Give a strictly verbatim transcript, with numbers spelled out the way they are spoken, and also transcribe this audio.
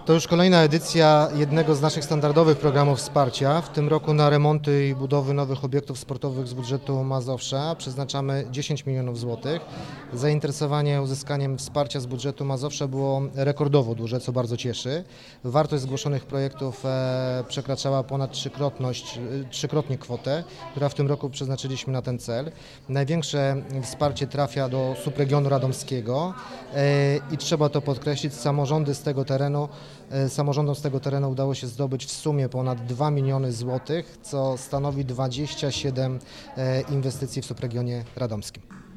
To już kolejna edycja jednego z naszych standardowych programów wsparcia. W tym roku na remonty i budowy nowych obiektów sportowych z budżetu Mazowsza przeznaczamy dziesięć milionów złotych. Zainteresowanie uzyskaniem wsparcia z budżetu Mazowsza było rekordowo duże, co bardzo cieszy. Wartość zgłoszonych projektów e, przekraczała ponad trzykrotność, trzykrotnie kwotę, która w tym roku przeznaczyliśmy na ten cel. Największe wsparcie trafia do subregionu radomskiego e, i trzeba to podkreślić, samorządy z tego terenu Samorządom z tego terenu udało się zdobyć w sumie ponad dwa miliony złotych, co stanowi dwadzieścia siedem inwestycji w subregionie radomskim.